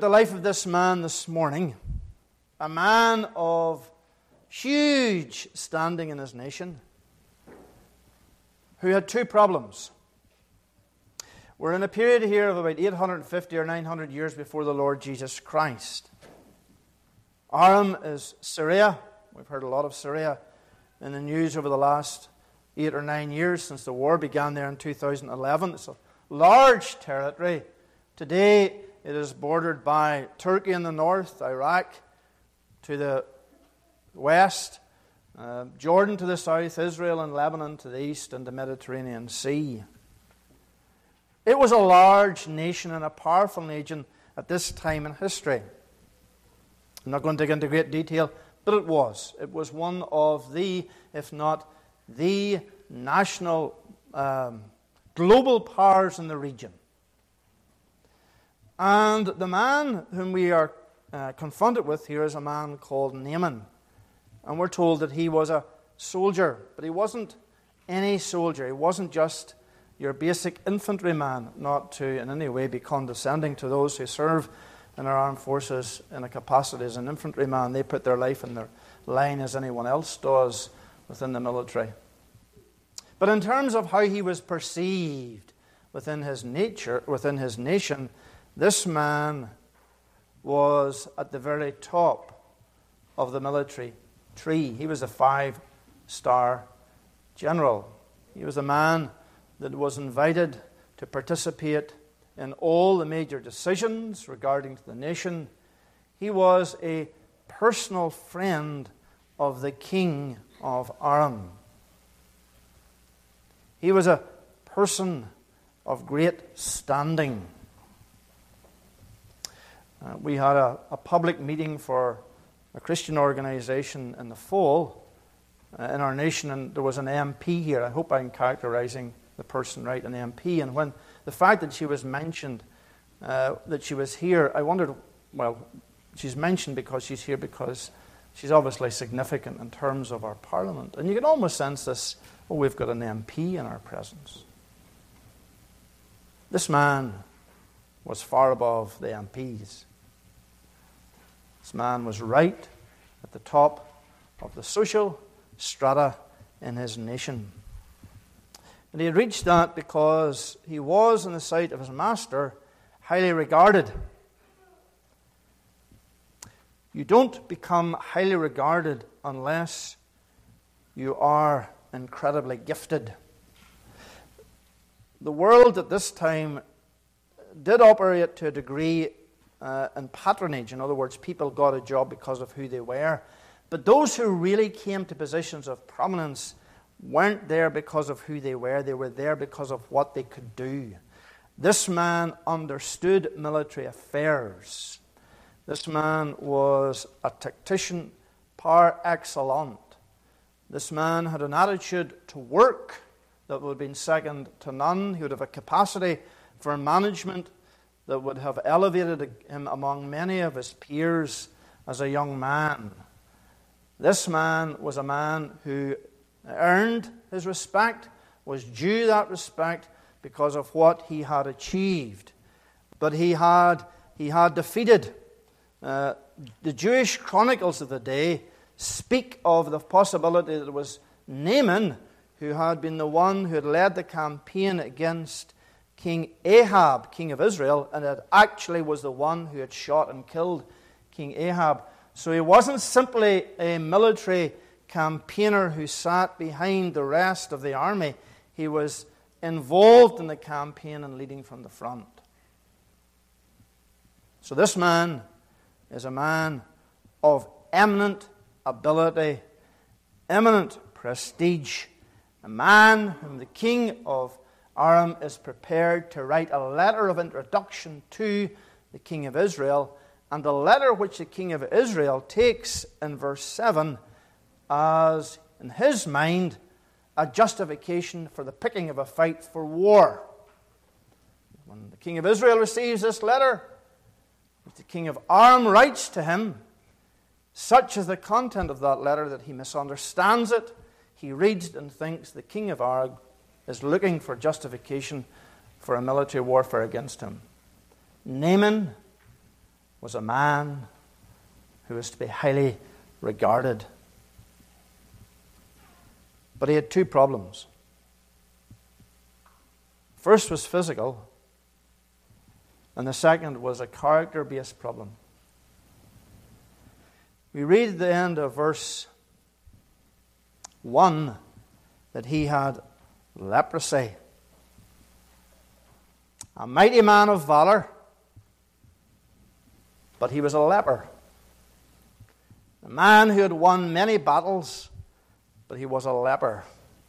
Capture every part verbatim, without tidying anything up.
the life of this man this morning, a man of huge standing in his nation, who had two problems. We're in a period here of about eight hundred fifty or nine hundred years before the Lord Jesus Christ. Aram is Syria. We've heard a lot of Syria in the news over the last eight or nine years since the war began there in two thousand eleven. It's a large territory. Today it is bordered by Turkey in the north, Iraq to the west, uh, Jordan to the south, Israel and Lebanon to the east, and the Mediterranean Sea. It was a large nation and a powerful nation at this time in history. I'm not going to dig into great detail, but it was. It was one of the, if not the, national, um, global powers in the region. And the man whom we are uh, confronted with here is a man called Naaman. And we're told that he was a soldier, but he wasn't any soldier. He wasn't just your basic infantryman, not to in any way be condescending to those who serve in our armed forces in a capacity as an infantryman. They put their life in their line as anyone else does within the military. But in terms of how he was perceived within his nature, within his nation, this man was at the very top of the military tree. He was a five-star general. He was a man that was invited to participate in all the major decisions regarding to the nation. He was a personal friend of the king of Aram. He was a person of great standing. Uh, we had a, a public meeting for a Christian organization in the fall uh, in our nation, and there was an M P here. I hope I'm characterizing the person right, an M P. And when the fact that she was mentioned, uh, that she was here, I wondered, well, she's mentioned because she's here because she's obviously significant in terms of our parliament. And you can almost sense this, oh, we've got an M P in our presence. This man was far above the M Ps. This man was right at the top of the social strata in his nation. And he had reached that because he was, in the sight of his master, highly regarded. You don't become highly regarded unless you are incredibly gifted. The world at this time did operate to a degree uh, in patronage. In other words, people got a job because of who they were. But those who really came to positions of prominence weren't there because of who they were. They were there because of what they could do. This man understood military affairs. This man was a tactician par excellence. This man had an attitude to work that would have been second to none. He would have a capacity for management that would have elevated him among many of his peers as a young man. This man was a man who earned his respect, was due that respect because of what he had achieved. But he had he had defeated. Uh, the Jewish chronicles of the day speak of the possibility that it was Naaman who had been the one who had led the campaign against King Ahab, king of Israel, and it actually was the one who had shot and killed King Ahab. So he wasn't simply a military campaigner who sat behind the rest of the army. He was involved in the campaign and leading from the front. So this man is a man of eminent ability, eminent prestige, a man whom the king of Aram is prepared to write a letter of introduction to the king of Israel, and the letter which the king of Israel takes in verse seven as, in his mind, a justification for the picking of a fight for war. When the king of Israel receives this letter, which the king of Aram writes to him, such is the content of that letter that he misunderstands it. He reads and thinks the king of Aram is looking for justification for a military warfare against him. Naaman was a man who was to be highly regarded. But he had two problems. First was physical, and the second was a character-based problem. We read at the end of verse one that he had leprosy. A mighty man of valor, but he was a leper. A man who had won many battles, but he was a leper.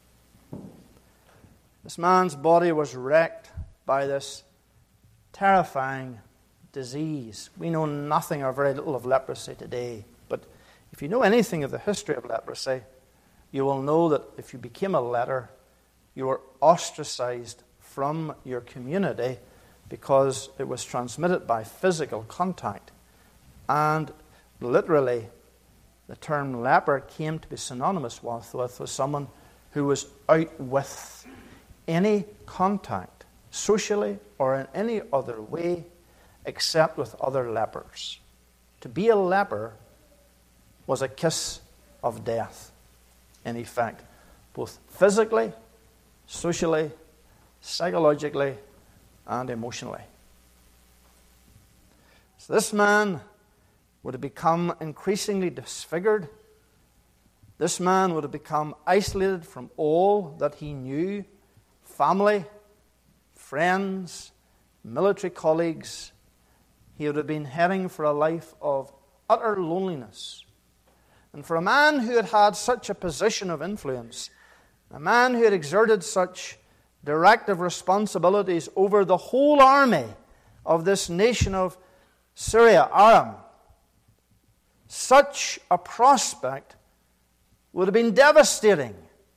This man's body was wrecked by this terrifying disease. We know nothing or very little of leprosy today, but if you know anything of the history of leprosy, you will know that if you became a leper, you were ostracized from your community because it was transmitted by physical contact. And literally, the term leper came to be synonymous with, with, with someone who was out with any contact, socially or in any other way, except with other lepers. To be a leper was a kiss of death, in effect, both physically, socially, psychologically, and emotionally. So this man would have become increasingly disfigured. This man would have become isolated from all that he knew, family, friends, military colleagues. He would have been heading for a life of utter loneliness. And for a man who had had such a position of influence, a man who had exerted such directive responsibilities over the whole army of this nation of Syria, Aram, such a prospect would have been devastating.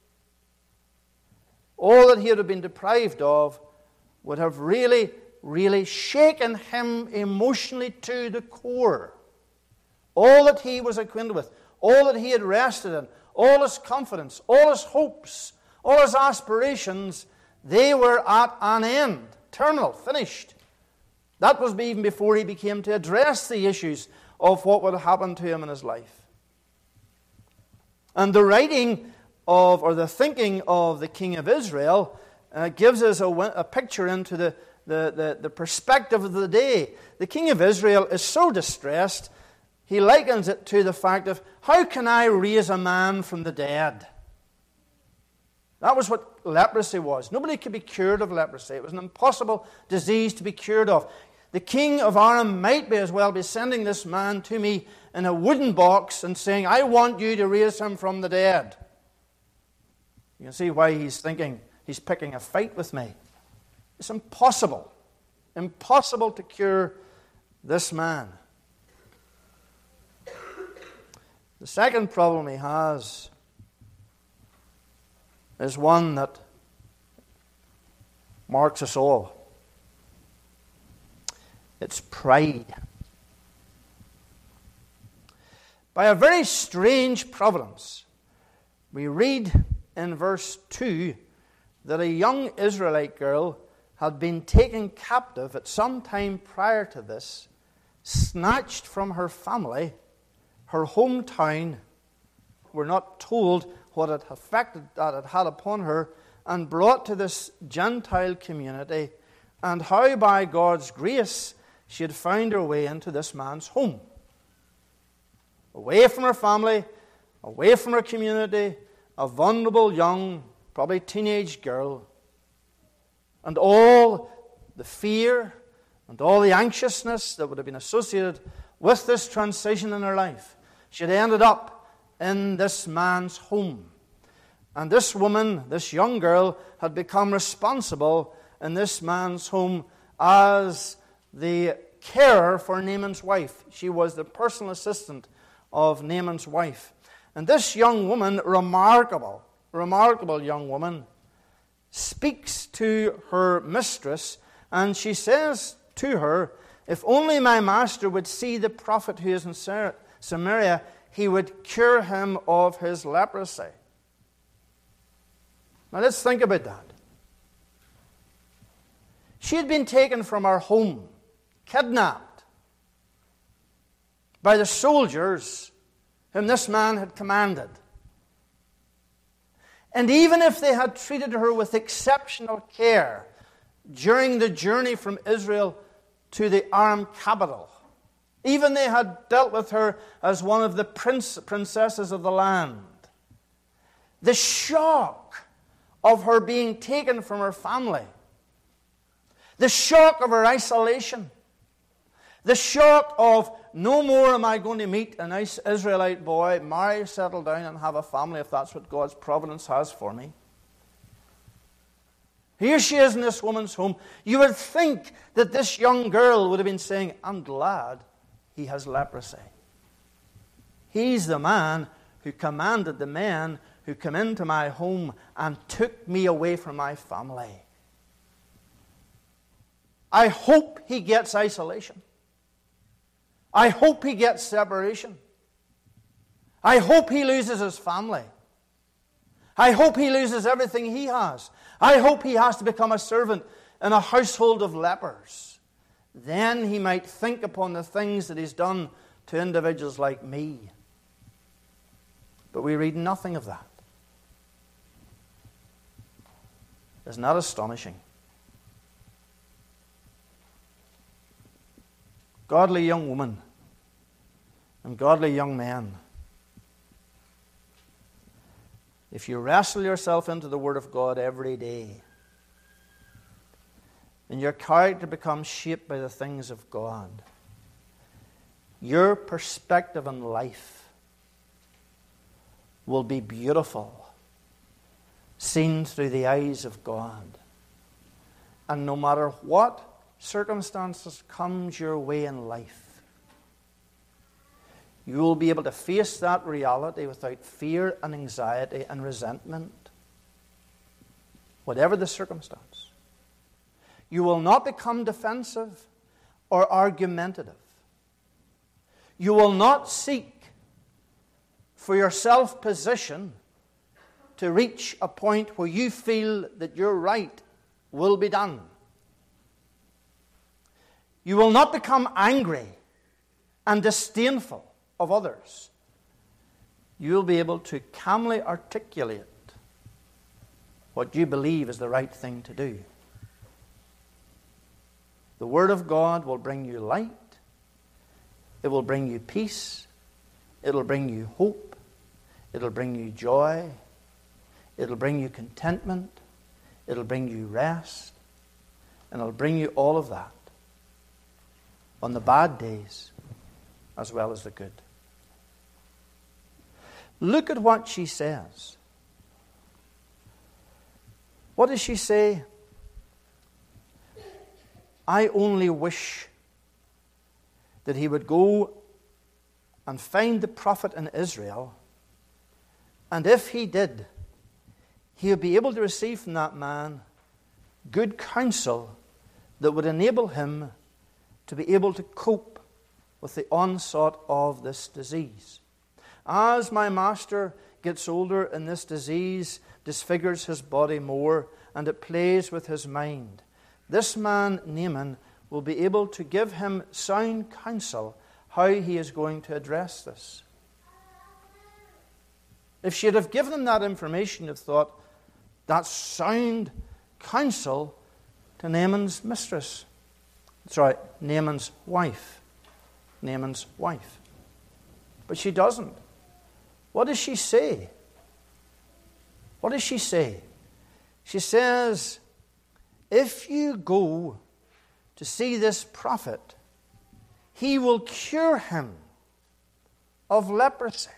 All that he would have been deprived of would have really, really shaken him emotionally to the core. All that he was acquainted with, all that he had rested in, all his confidence, all his hopes, all his aspirations, they were at an end, terminal, finished. That was even before he became to address the issues of what would happen to him in his life. And the writing of, or the thinking of the king of Israel uh, gives us a, a picture into the, the, the, the perspective of the day. The king of Israel is so distressed, he likens it to the fact of, how can I raise a man from the dead? That was what leprosy was. Nobody could be cured of leprosy. It was an impossible disease to be cured of. The king of Aram might be as well be sending this man to me in a wooden box and saying, I want you to raise him from the dead. You can see why he's thinking he's picking a fight with me. It's impossible. Impossible to cure this man. The second problem he has is one that marks us all. It's pride. By a very strange providence, we read in verse two that a young Israelite girl had been taken captive at some time prior to this, snatched from her family, her hometown. We're not told what it affected that it had upon her, and brought to this Gentile community, and how by God's grace she had found her way into this man's home. Away from her family, away from her community, a vulnerable young, probably teenage girl, and all the fear and all the anxiousness that would have been associated with this transition in her life. She had ended up in this man's home. And this woman, this young girl, had become responsible in this man's home as the carer for Naaman's wife. She was the personal assistant of Naaman's wife. And this young woman, remarkable, remarkable young woman, speaks to her mistress, and she says to her, if only my master would see the prophet who is in Samaria, he would cure him of his leprosy. Now let's think about that. She had been taken from her home, kidnapped, by the soldiers whom this man had commanded. And even if they had treated her with exceptional care during the journey from Israel to the Aram capital, even they had dealt with her as one of the prince, princesses of the land, the shock of her being taken from her family, the shock of her isolation, the shock of no more am I going to meet a nice Israelite boy, marry, settle down, and have a family if that's what God's providence has for me. Here she is in this woman's home. You would think that this young girl would have been saying, I'm glad he has leprosy. He's the man who commanded the men who come into my home and took me away from my family. I hope he gets isolation. I hope he gets separation. I hope he loses his family. I hope he loses everything he has. I hope he has to become a servant in a household of lepers. Then he might think upon the things that he's done to individuals like me. But we read nothing of that. Isn't that astonishing? Godly young woman and godly young man, if you wrestle yourself into the Word of God every day, and your character becomes shaped by the things of God, your perspective on life will be beautiful, seen through the eyes of God. And no matter what circumstances comes your way in life, you will be able to face that reality without fear and anxiety and resentment. Whatever the circumstance. You will not become defensive or argumentative. You will not seek for your self-position to reach a point where you feel that your right will be done. You will not become angry and disdainful of others. You will be able to calmly articulate what you believe is the right thing to do. The Word of God will bring you light. It will bring you peace. It will bring you hope. It will bring you joy. It will bring you contentment. It will bring you rest. And it will bring you all of that on the bad days as well as the good. Look at what she says. What does she say? I only wish that he would go and find the prophet in Israel, and if he did, he would be able to receive from that man good counsel that would enable him to be able to cope with the onslaught of this disease. As my master gets older and this disease disfigures his body more and it plays with his mind, this man, Naaman, will be able to give him sound counsel how he is going to address this. If she had have given him that information, he'd have thought, that's sound counsel to Naaman's mistress. Sorry, Naaman's wife. Naaman's wife. But she doesn't. What does she say? What does she say? She says, if you go to see this prophet, he will cure him of leprosy.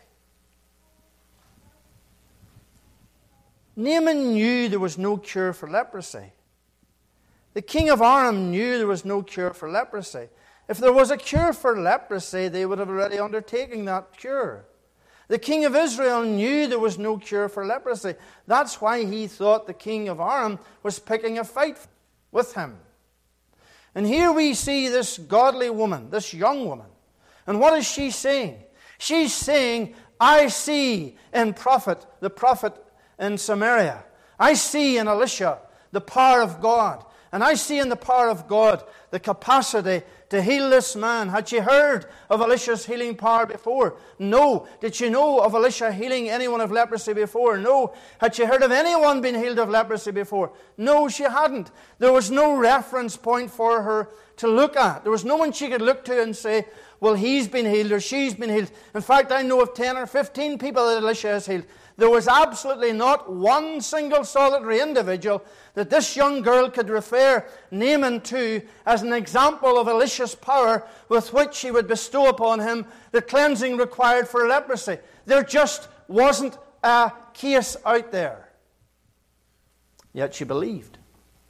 Naaman knew there was no cure for leprosy. The king of Aram knew there was no cure for leprosy. If there was a cure for leprosy, they would have already undertaken that cure. The king of Israel knew there was no cure for leprosy. That's why he thought the king of Aram was picking a fight with him. And here we see this godly woman, this young woman. And what is she saying? She's saying, I see in prophet, the prophet in Samaria. I see in Elisha the power of God. And I see in the power of God the capacity to heal this man? Had she heard of Elisha's healing power before? No. Did she know of Elisha healing anyone of leprosy before? No. Had she heard of anyone being healed of leprosy before? No, she hadn't. There was no reference point for her to look at. There was no one she could look to and say, well, he's been healed or she's been healed. In fact, I know of ten or fifteen people that Elisha has healed. There was absolutely not one single solitary individual that this young girl could refer Naaman to as an example of Elisha's power with which he would bestow upon him the cleansing required for leprosy. There just wasn't a case out there. Yet she believed.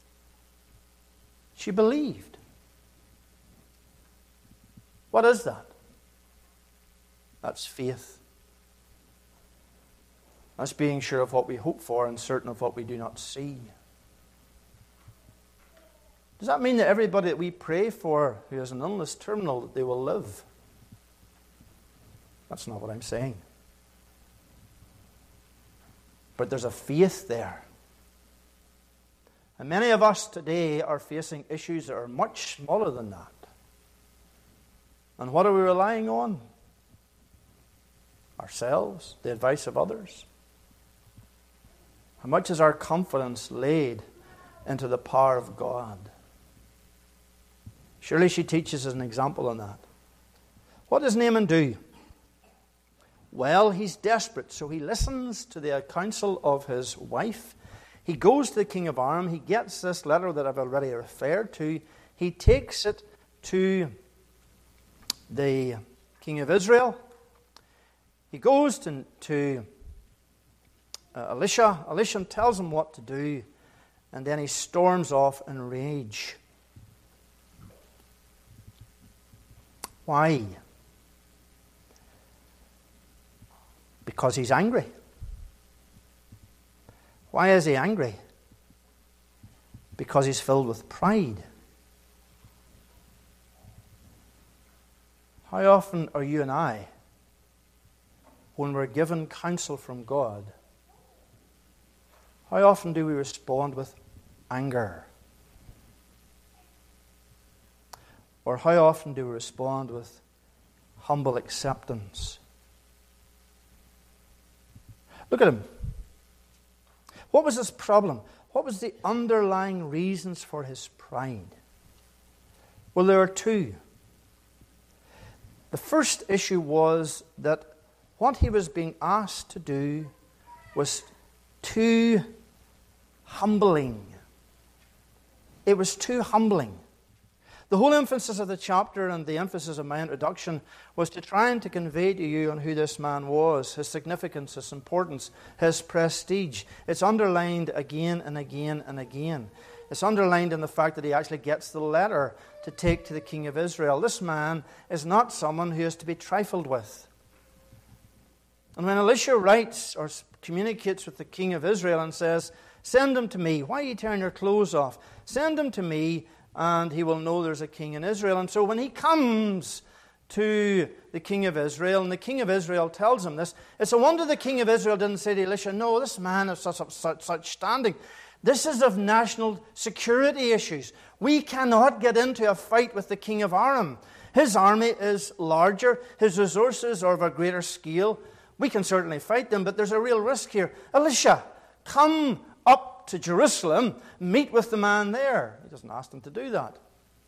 She believed. What is that? That's faith. That's being sure of what we hope for and certain of what we do not see. Does that mean that everybody that we pray for who has an illness terminal, that they will live? That's not what I'm saying. But there's a faith there. And many of us today are facing issues that are much smaller than that. And what are we relying on? Ourselves, the advice of others. How much is our confidence laid into the power of God? Surely she teaches us an example on that. What does Naaman do? Well, he's desperate, so he listens to the counsel of his wife. He goes to the king of Aram. He gets this letter that I've already referred to. He takes it to the king of Israel. He goes to, to uh, Elisha. Elisha tells him what to do, and then he storms off in rage. Why? Because he's angry. Why is he angry? Because he's filled with pride. How often are you and I, when we're given counsel from God, how often do we respond with anger? Or how often do we respond with humble acceptance? Look at him. What was his problem? What was the underlying reasons for his pride? Well, there are two. The first issue was that what he was being asked to do was too humbling. It was too humbling. The whole emphasis of the chapter and the emphasis of my introduction was to try and to convey to you on who this man was, his significance, his importance, his prestige. It's underlined again and again and again. It's underlined in the fact that he actually gets the letter to take to the king of Israel. This man is not someone who is to be trifled with. And when Elisha writes or communicates with the king of Israel and says, send him to me. Why are you tearing your clothes off? Send him to me, and he will know there's a king in Israel. And so when he comes to the king of Israel, and the king of Israel tells him this, it's a wonder the king of Israel didn't say to Elisha, no, this man has such, such, such standing. This is of national security issues. We cannot get into a fight with the king of Aram. His army is larger. His resources are of a greater scale. We can certainly fight them, but there's a real risk here. Elisha, come up to Jerusalem, meet with the man there. He doesn't ask them to do that.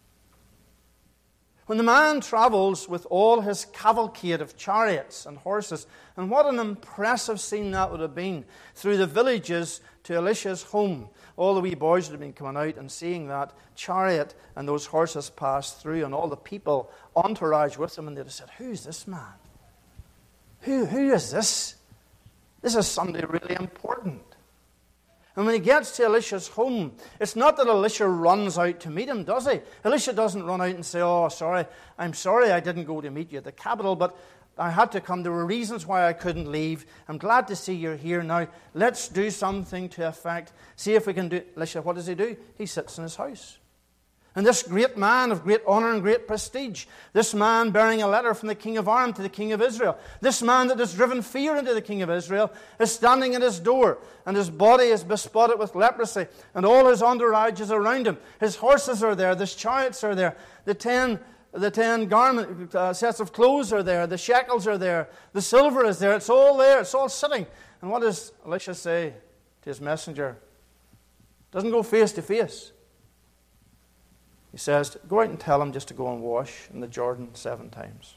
When the man travels with all his cavalcade of chariots and horses, and what an impressive scene that would have been, through the villages to Elisha's home. All the wee boys would have been coming out and seeing that chariot and those horses pass through, and all the people, entourage with them, and they'd have said, who's this man? Who, who is this? This is somebody really important. And when he gets to Elisha's home, it's not that Elisha runs out to meet him, does he? Elisha doesn't run out and say, oh, sorry, I'm sorry I didn't go to meet you at the capital, but I had to come. There were reasons why I couldn't leave. I'm glad to see you're here now. Let's do something to effect. See if we can do... Elisha, what does he do? He sits in his house. And this great man of great honor and great prestige, this man bearing a letter from the king of Aram to the king of Israel, this man that has driven fear into the king of Israel, is standing at his door, and his body is bespotted with leprosy, and all his entourage is around him. His horses are there, his chariots are there, the ten The ten garment uh, sets of clothes are there. The shekels are there. The silver is there. It's all there. It's all sitting. And what does Elisha say to his messenger? Doesn't go face to face. He says, go out and tell him just to go and wash in the Jordan seven times.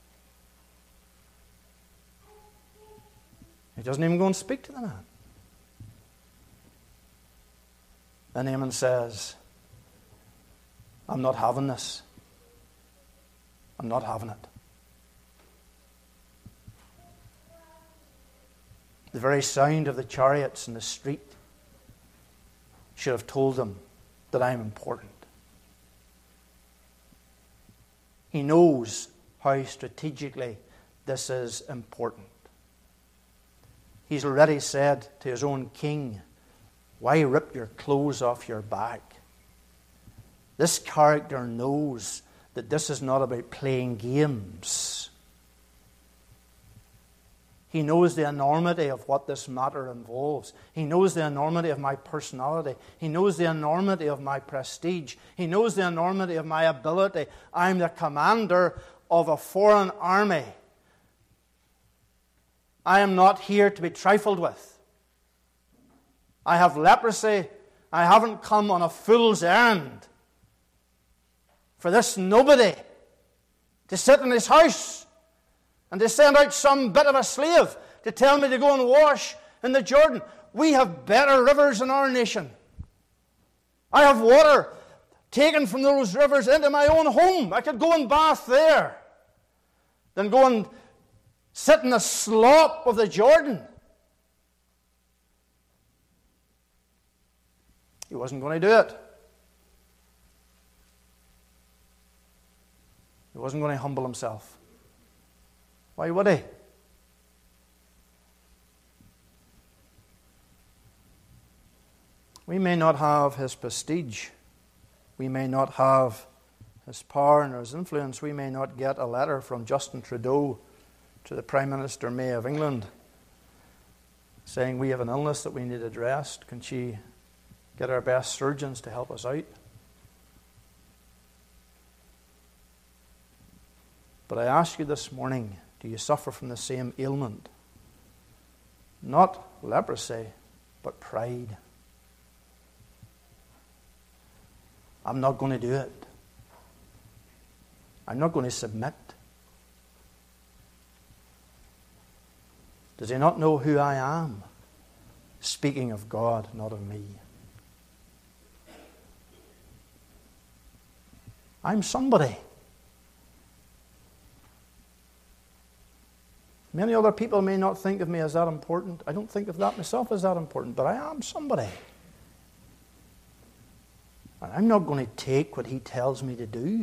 He doesn't even go and speak to the man. And Naaman says, I'm not having this. I'm not having it. The very sound of the chariots in the street should have told him that I'm important. He knows how strategically this is important. He's already said to his own king, why rip your clothes off your back? This character knows that this is not about playing games. He knows the enormity of what this matter involves. He knows the enormity of my personality. He knows the enormity of my prestige. He knows the enormity of my ability. I'm the commander of a foreign army. I am not here to be trifled with. I have leprosy. I haven't come on a fool's errand. For this nobody to sit in his house and to send out some bit of a slave to tell me to go and wash in the Jordan. We have better rivers in our nation. I have water taken from those rivers into my own home. I could go and bath there than go and sit in the slop of the Jordan. He wasn't going to do it. He wasn't going to humble himself. Why would he? We may not have his prestige. We may not have his power and his influence. We may not get a letter from Justin Trudeau to the Prime Minister May of England saying we have an illness that we need addressed. Can she get our best surgeons to help us out? But I ask you this morning, do you suffer from the same ailment? Not leprosy, but pride. I'm not going to do it. I'm not going to submit. Does he not know who I am? Speaking of God, not of me. I'm somebody. Many other people may not think of me as that important. I don't think of that myself as that important, but I am somebody. And I'm not going to take what he tells me to do.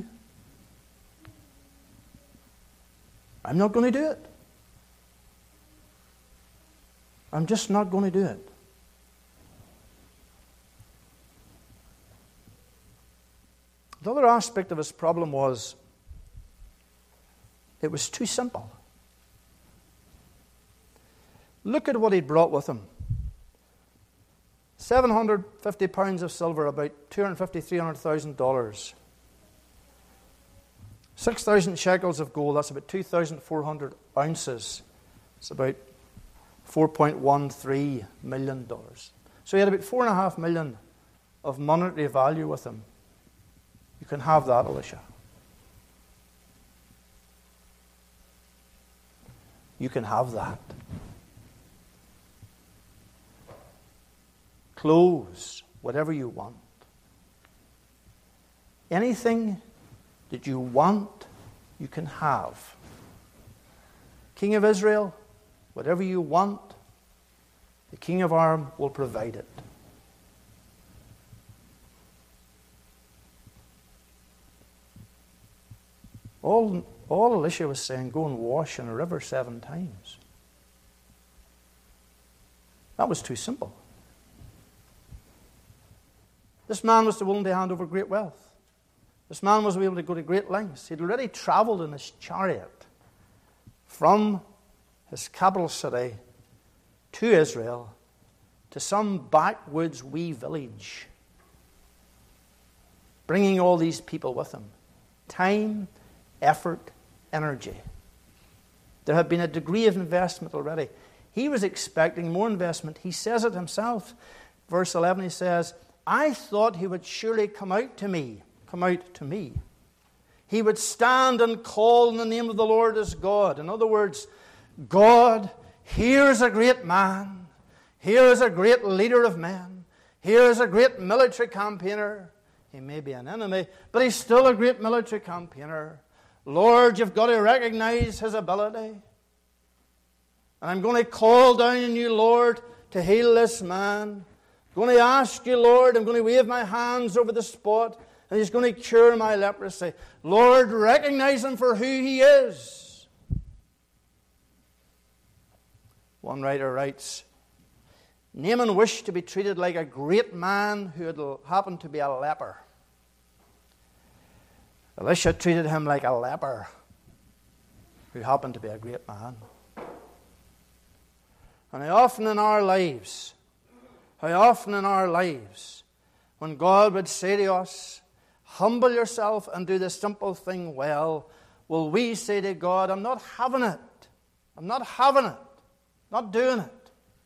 I'm not going to do it. I'm just not going to do it. The other aspect of his problem was it was too simple. Look at what he brought with him. seven hundred fifty pounds of silver, about two hundred fifty thousand, three hundred thousand dollars. six thousand shekels of gold, that's about two thousand four hundred ounces. It's about four point one three million dollars. So he had about four point five million of monetary value with him. You can have that, Elisha. You can have that. Clothes, whatever you want. Anything that you want, you can have. King of Israel, whatever you want, the King of Aram will provide it. All, all Elisha was saying, go and wash in a river seven times. That was too simple. This man was willing to hand over great wealth. This man was able to go to great lengths. He'd already traveled in his chariot from his capital city to Israel to some backwoods wee village, bringing all these people with him. Time, effort, energy. There had been a degree of investment already. He was expecting more investment. He says it himself. Verse eleven, he says, I thought he would surely come out to me. Come out to me. He would stand and call in the name of the Lord as God. In other words, God, here is a great man. Here is a great leader of men. Here is a great military campaigner. He may be an enemy, but he's still a great military campaigner. Lord, you've got to recognize his ability. And I'm going to call down on you, Lord, to heal this man. I'm going to ask you, Lord, I'm going to wave my hands over the spot, and he's going to cure my leprosy. Lord, recognize him for who he is. One writer writes, Naaman wished to be treated like a great man who had happened to be a leper. Elisha treated him like a leper who happened to be a great man. And how often in our lives, how often in our lives, when God would say to us, humble yourself and do the simple thing well, will we say to God, I'm not having it. I'm not having it. Not doing it.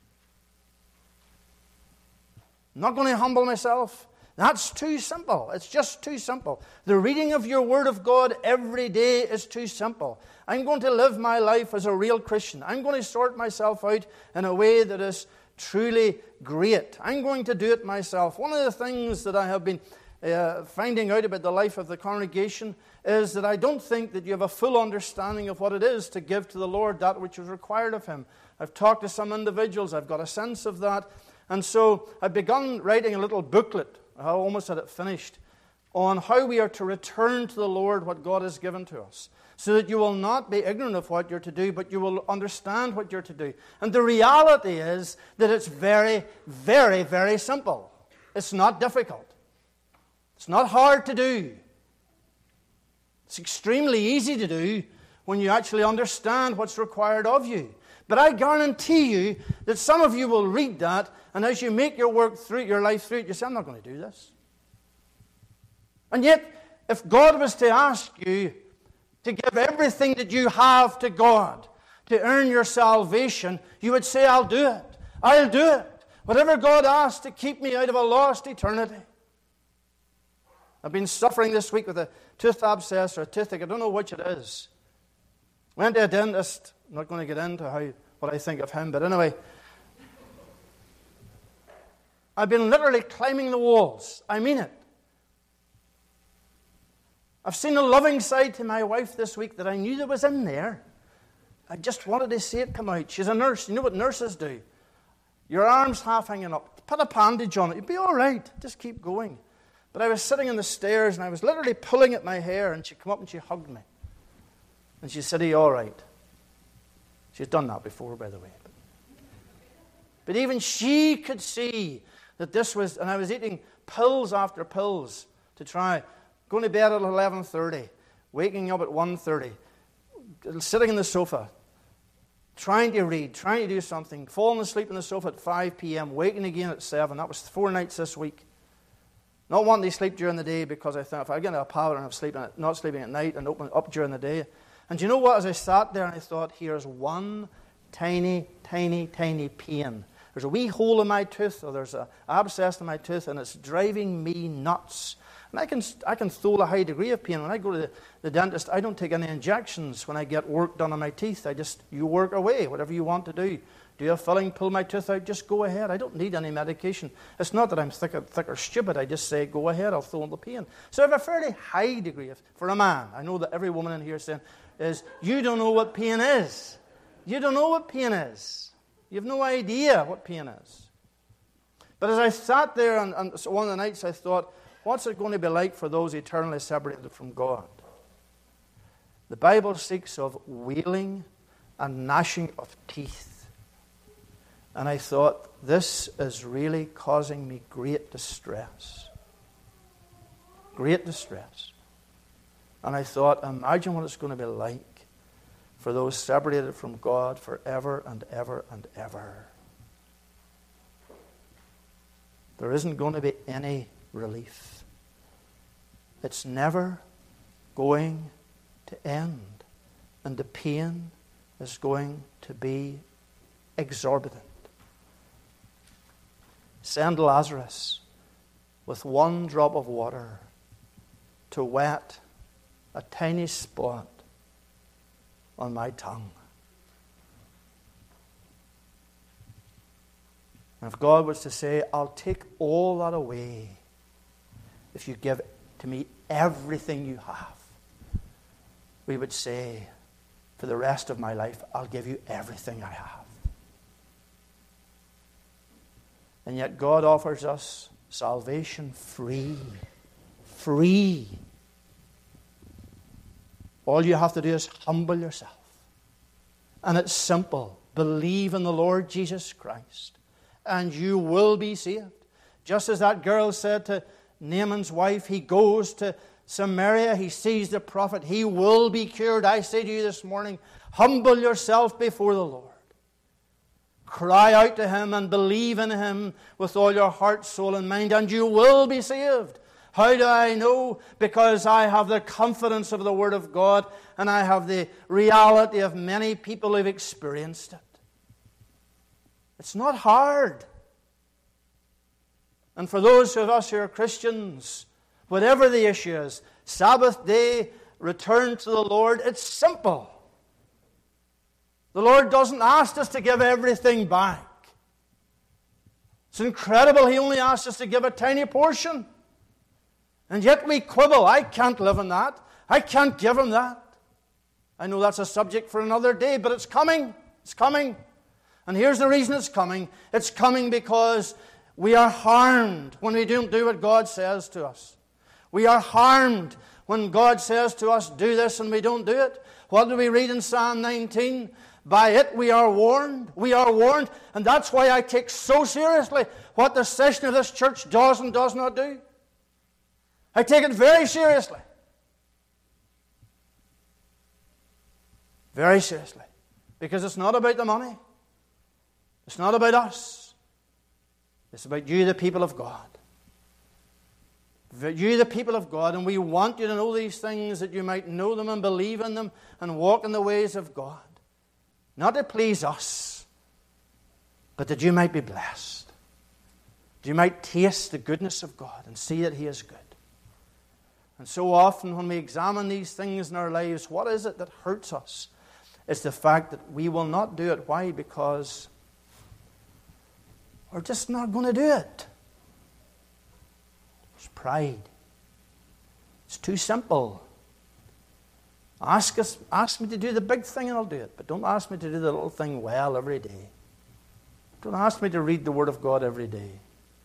I'm not going to humble myself. That's too simple. It's just too simple. The reading of your Word of God every day is too simple. I'm going to live my life as a real Christian. I'm going to sort myself out in a way that is truly great. I'm going to do it myself. One of the things that I have been uh, finding out about the life of the congregation is that I don't think that you have a full understanding of what it is to give to the Lord that which is required of Him. I've talked to some individuals. I've got a sense of that. And so I've begun writing a little booklet. I almost had it finished, on how we are to return to the Lord what God has given to us, so that you will not be ignorant of what you're to do, but you will understand what you're to do. And the reality is that it's very, very, very simple. It's not difficult. It's not hard to do. It's extremely easy to do when you actually understand what's required of you. But I guarantee you that some of you will read that, and as you make your work through your life through it, you say, I'm not going to do this. And yet, if God was to ask you to give everything that you have to God to earn your salvation, you would say, I'll do it. I'll do it. Whatever God asks to keep me out of a lost eternity. I've been suffering this week with a tooth abscess or a toothache. I don't know which it is. Went to a dentist. I'm not going to get into how what I think of him, but anyway, I've been literally climbing the walls. I mean it. I've seen a loving side to my wife this week that I knew that was in there. I just wanted to see it come out. She's a nurse. You know what nurses do? Your arm's half hanging up. Put a bandage on it. You'll be all right. Just keep going. But I was sitting on the stairs and I was literally pulling at my hair, and she came up and she hugged me. And she said, are you all right? She's done that before, by the way. But even she could see that this was, and I was eating pills after pills to try, going to bed at eleven thirty, waking up at one thirty, sitting on the sofa, trying to read, trying to do something, falling asleep on the sofa at five p.m., waking again at seven. That was four nights this week. Not wanting to sleep during the day because I thought if I get into a pattern of sleeping, at, not sleeping at night and open up during the day. And you know what? As I sat there and I thought, here's one tiny, tiny, tiny pain. There's a wee hole in my tooth, or there's an abscess in my tooth, and it's driving me nuts. And I can I can feel a high degree of pain. When I go to the, the dentist, I don't take any injections when I get work done on my teeth. I just, you work away, whatever you want to do. Do a filling, pull my tooth out, just go ahead. I don't need any medication. It's not that I'm thick or, thick or stupid. I just say, go ahead, I'll feel the pain. So I have a fairly high degree of, for a man, I know that every woman in here is saying, is, you don't know what pain is. You don't know what pain is. You have no idea what pain is. But as I sat there, and, and so one of the nights I thought, what's it going to be like for those eternally separated from God? The Bible speaks of wailing and gnashing of teeth. And I thought, this is really causing me great distress. Great distress. And I thought, imagine what it's going to be like for those separated from God forever and ever and ever. There isn't going to be any relief. It's never going to end, and the pain is going to be exorbitant. Send Lazarus with one drop of water to wet a tiny spot on my tongue. And if God was to say, I'll take all that away if you give to me everything you have, we would say, for the rest of my life, I'll give you everything I have. And yet God offers us salvation free. Free. All you have to do is humble yourself. And it's simple. Believe in the Lord Jesus Christ, and you will be saved. Just as that girl said to Naaman's wife, he goes to Samaria, he sees the prophet, he will be cured. I say to you this morning, humble yourself before the Lord. Cry out to Him and believe in Him with all your heart, soul, and mind, and you will be saved. How do I know? Because I have the confidence of the Word of God, and I have the reality of many people who've experienced it. It's not hard. And for those of us who are Christians, whatever the issue is, Sabbath day, return to the Lord, it's simple. The Lord doesn't ask us to give everything back. It's incredible. He only asks us to give a tiny portion. And yet we quibble. I can't live on that. I can't give Him that. I know that's a subject for another day, but it's coming. It's coming. And here's the reason it's coming. It's coming because we are harmed when we don't do what God says to us. We are harmed when God says to us, do this, and we don't do it. What do we read in Psalm nineteen? By it we are warned. We are warned. And that's why I take so seriously what the session of this church does and does not do. I take it very seriously. Very seriously. Because it's not about the money. It's not about us. It's about you, the people of God. You, the people of God, and we want you to know these things that you might know them and believe in them and walk in the ways of God. Not to please us, but that you might be blessed. That you might taste the goodness of God and see that He is good. And so often when we examine these things in our lives, what is it that hurts us? It's the fact that we will not do it. Why? Because we're just not going to do it. It's pride. It's too simple. Ask us, ask me to do the big thing and I'll do it. But don't ask me to do the little thing well every day. Don't ask me to read the Word of God every day.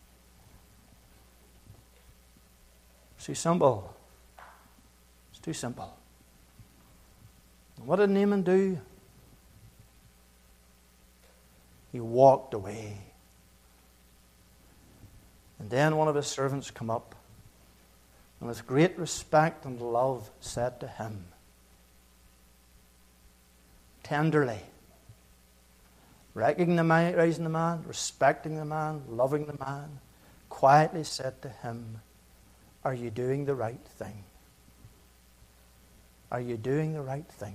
It's too simple. It's too simple. And what did Naaman do? He walked away. And then one of his servants come up and with great respect and love said to him, tenderly, recognizing the man, respecting the man, loving the man, quietly said to him, are you doing the right thing? Are you doing the right thing?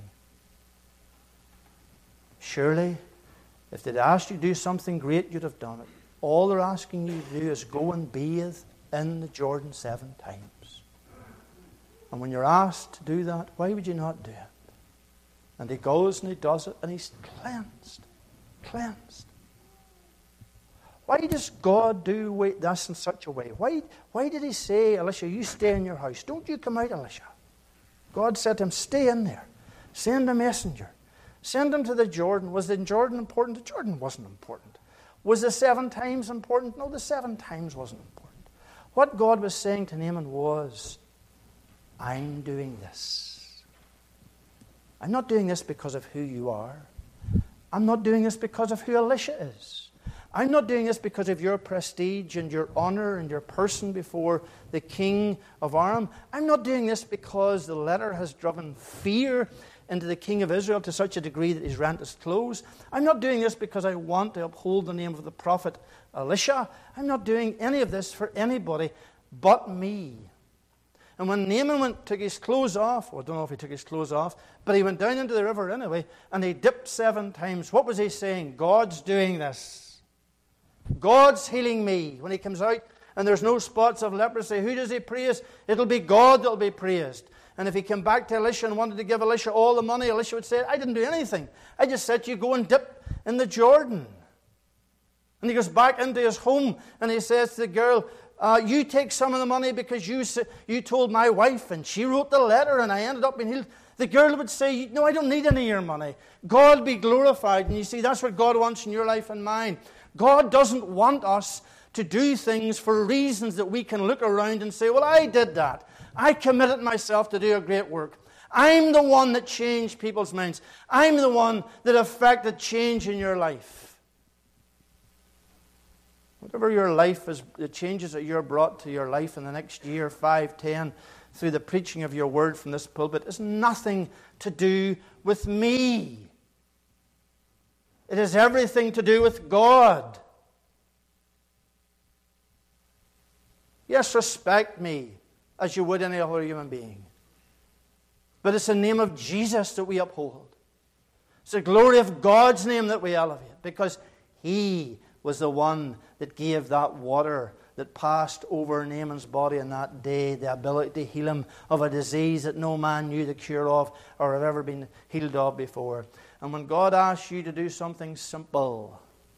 Surely, if they'd asked you to do something great, you'd have done it. All they're asking you to do is go and bathe in the Jordan seven times. And when you're asked to do that, why would you not do it? And he goes and he does it, and he's cleansed. Cleansed. Why does God do this in such a way? Why, why did He say, Elisha, you stay in your house? Don't you come out, Elisha. God said to him, stay in there. Send a messenger. Send him to the Jordan. Was the Jordan important? The Jordan wasn't important. Was the seven times important? No, the seven times wasn't important. What God was saying to Naaman was, I'm doing this. I'm not doing this because of who you are. I'm not doing this because of who Elisha is. I'm not doing this because of your prestige and your honor and your person before the king of Aram. I'm not doing this because the letter has driven fear into the king of Israel to such a degree that he's rent his clothes. I'm not doing this because I want to uphold the name of the prophet Elisha. I'm not doing any of this for anybody but me. And when Naaman went, took his clothes off, well, I don't know if he took his clothes off, but he went down into the river anyway, and he dipped seven times. What was he saying? God's doing this. God's healing me. When he comes out and there's no spots of leprosy, who does he praise? It'll be God that'll be praised. And if he came back to Elisha and wanted to give Elisha all the money, Elisha would say, I didn't do anything. I just said you go and dip in the Jordan. And he goes back into his home and he says to the girl, uh, you take some of the money because you you told my wife and she wrote the letter and I ended up being healed. The girl would say, no, I don't need any of your money. God be glorified. And you see, that's what God wants in your life and mine. God doesn't want us to do things for reasons that we can look around and say, well, I did that. I committed myself to do a great work. I'm the one that changed people's minds. I'm the one that affected change in your life. Whatever your life is, the changes that you're brought to your life in the next year, five, ten, through the preaching of your word from this pulpit, is nothing to do with me. It has everything to do with God. Yes, respect me as you would any other human being. But it's the name of Jesus that we uphold. It's the glory of God's name that we elevate, because He was the one that gave that water that passed over Naaman's body on that day, the ability to heal him of a disease that no man knew the cure of or had ever been healed of before. And when God asks you to do something simple,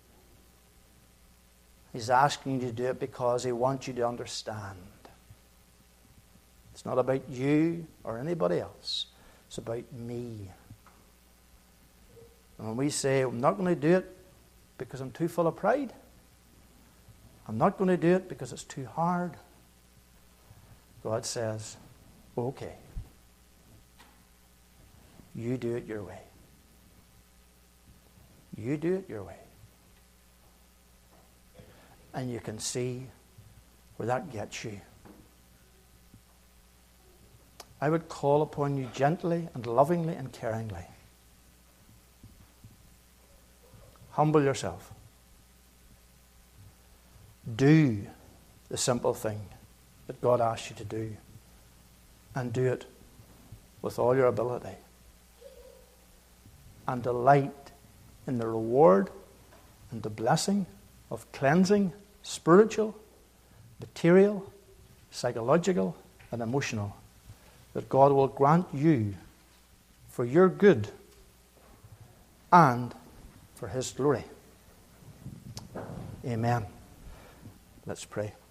He's asking you to do it because He wants you to understand. It's not about you or anybody else. It's about me. And when we say, I'm not going to do it because I'm too full of pride, I'm not going to do it because it's too hard, God says, okay, you do it your way. You do it your way. And you can see where that gets you. I would call upon you gently and lovingly and caringly. Humble yourself. Do the simple thing that God asks you to do. And do it with all your ability. And delight in the reward and the blessing of cleansing, spiritual, material, psychological, and emotional, that God will grant you for your good and for His glory. Amen. Let's pray.